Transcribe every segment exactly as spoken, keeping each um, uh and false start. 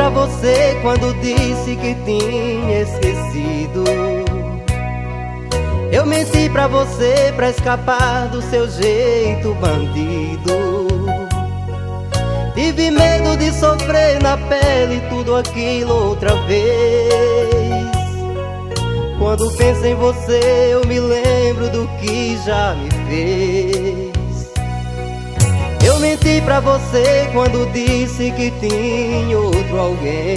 pra você quando disse que tinha esquecido. Eu menti pra você pra escapar do seu jeito bandido. Tive medo de sofrer na pele tudo aquilo outra vez. Quando penso em você eu me lembro do que já me fez. Eu menti pra você quando disse que tinha outro alguém.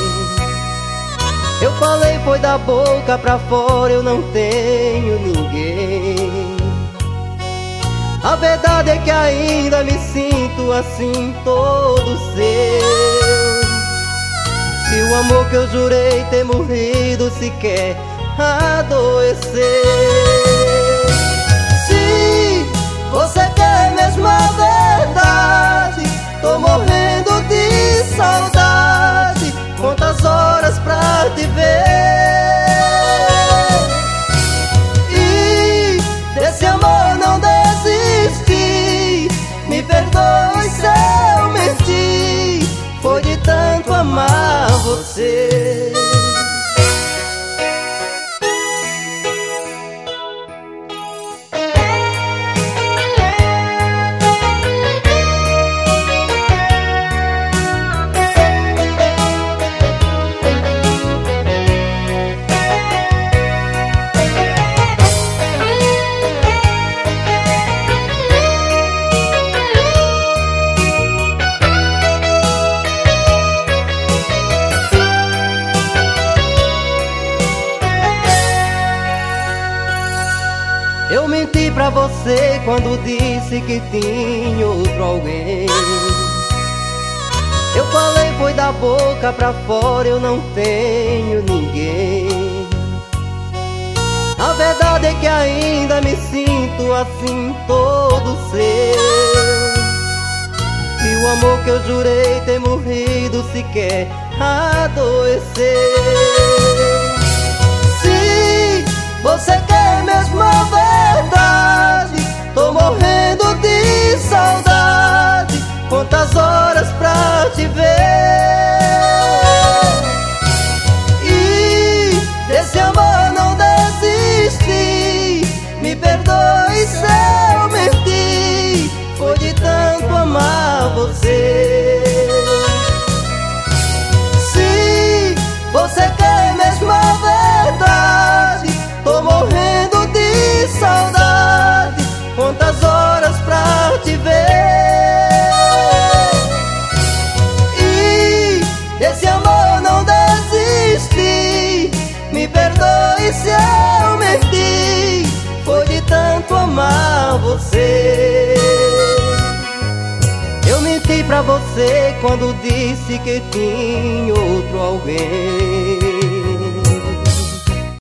Eu falei foi da boca pra fora, eu não tenho ninguém. A verdade é que ainda me sinto assim todo seu. E o amor que eu jurei ter morrido sequer adoeceu. Se você quer mesmo a verdade, tô morrendo de saudade. Quantas horas pra te ver? E desse amor não desisti. Me perdoe se eu menti. Foi de tanto amar você. Eu menti pra você quando disse que tinha outro alguém. Eu falei foi da boca pra fora, eu não tenho ninguém. A verdade é que ainda me sinto assim todo seu. E o amor que eu jurei ter morrido sequer adoeceu. Se você quer mesmo a verdade, tô morrendo de saudade. Quantas horas pra te ver? E desse amor não desisti. Me perdoe se eu menti. Foi de tanto amar você. Se você quer mesmo a verdade, tô morrendo de saudade. Quantas horas pra te ver? E desse amor não desisti. Me perdoe se eu menti. Foi de tanto amar você. Eu menti pra você quando disse que tinha outro alguém.